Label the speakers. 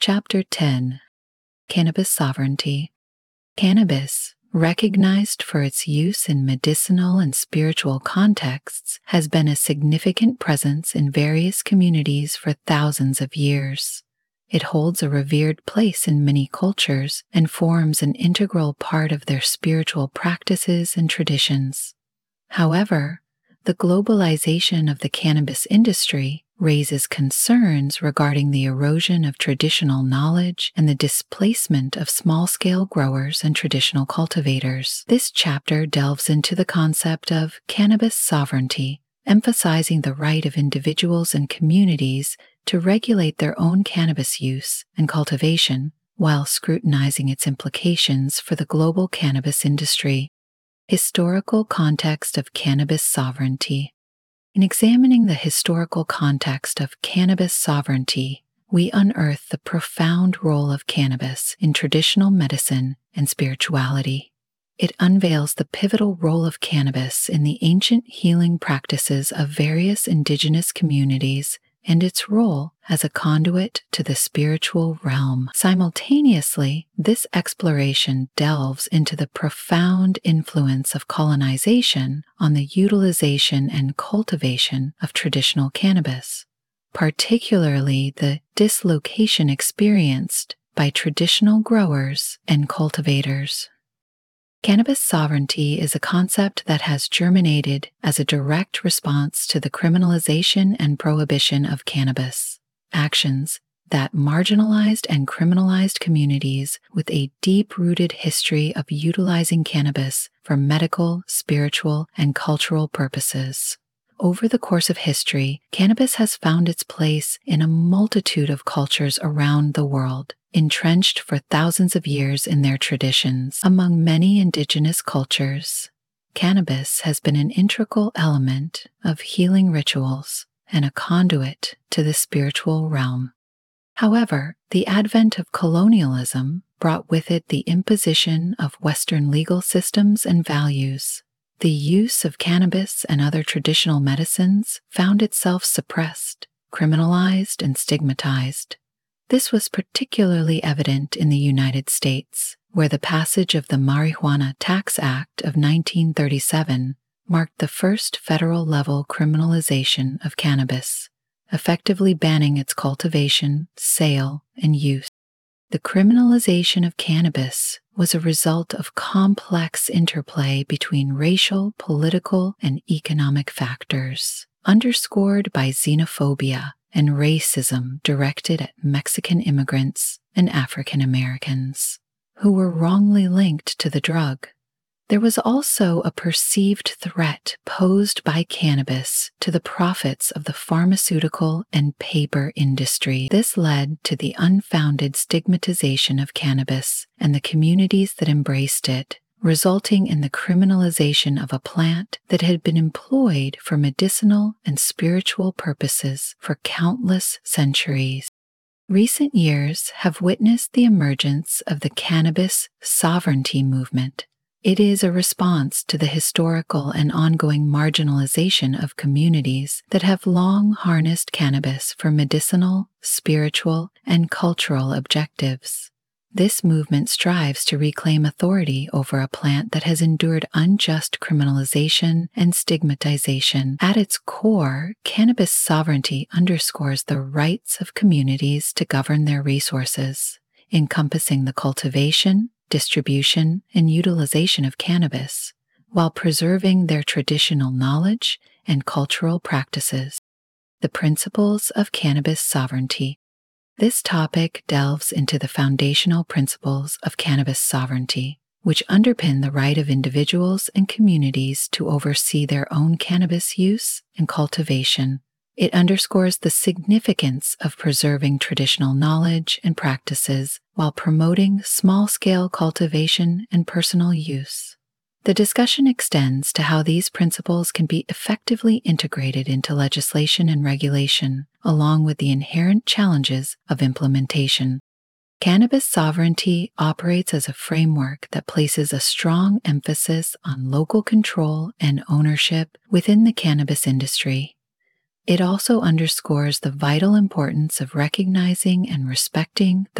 Speaker 1: Chapter 10: Cannabis Sovereignty. Cannabis, recognized for its use in medicinal and spiritual contexts, has been a significant presence in various communities for thousands of years. It holds a revered place in many cultures and forms an integral part of their spiritual practices and traditions. However, the globalization of the cannabis industry raises concerns regarding the erosion of traditional knowledge and the displacement of small-scale growers and traditional cultivators. This chapter delves into the concept of cannabis sovereignty, emphasizing the right of individuals and communities to regulate their own cannabis use and cultivation while scrutinizing its implications for the global cannabis industry. Historical context of cannabis sovereignty. In examining the historical context of cannabis sovereignty, we unearth the profound role of cannabis in traditional medicine and spirituality. It unveils the pivotal role of cannabis in the ancient healing practices of various indigenous communities and its role as a conduit to the spiritual realm. Simultaneously, this exploration delves into the profound influence of colonization on the utilization and cultivation of traditional cannabis, particularly the dislocation experienced by traditional growers and cultivators. Cannabis sovereignty is a concept that has germinated as a direct response to the criminalization and prohibition of cannabis, actions that marginalized and criminalized communities with a deep-rooted history of utilizing cannabis for medical, spiritual, and cultural purposes. Over the course of history, cannabis has found its place in a multitude of cultures around the world, entrenched for thousands of years in their traditions. Among many indigenous cultures, cannabis has been an integral element of healing rituals and a conduit to the spiritual realm. However, the advent of colonialism brought with it the imposition of Western legal systems and values. The use of cannabis and other traditional medicines found itself suppressed, criminalized, and stigmatized. This was particularly evident in the United States, where the passage of the Marijuana Tax Act of 1937 marked the first federal-level criminalization of cannabis, effectively banning its cultivation, sale, and use. The criminalization of cannabis was a result of complex interplay between racial, political, and economic factors, underscored by xenophobia and racism directed at Mexican immigrants and African Americans, who were wrongly linked to the drug. There was also a perceived threat posed by cannabis to the profits of the pharmaceutical and paper industry. This led to the unfounded stigmatization of cannabis and the communities that embraced it, resulting in the criminalization of a plant that had been employed for medicinal and spiritual purposes for countless centuries. Recent years have witnessed the emergence of the cannabis sovereignty movement. It is a response to the historical and ongoing marginalization of communities that have long harnessed cannabis for medicinal, spiritual, and cultural objectives. This movement strives to reclaim authority over a plant that has endured unjust criminalization and stigmatization. At its core, cannabis sovereignty underscores the rights of communities to govern their resources, encompassing the cultivation, distribution, and utilization of cannabis, while preserving their traditional knowledge and cultural practices. The principles of cannabis sovereignty. This topic delves into the foundational principles of cannabis sovereignty, which underpin the right of individuals and communities to oversee their own cannabis use and cultivation. It underscores the significance of preserving traditional knowledge and practices while promoting small-scale cultivation and personal use. The discussion extends to how these principles can be effectively integrated into legislation and regulation, along with the inherent challenges of implementation. Cannabis sovereignty operates as a framework that places a strong emphasis on local control and ownership within the cannabis industry. It also underscores the vital importance of recognizing and respecting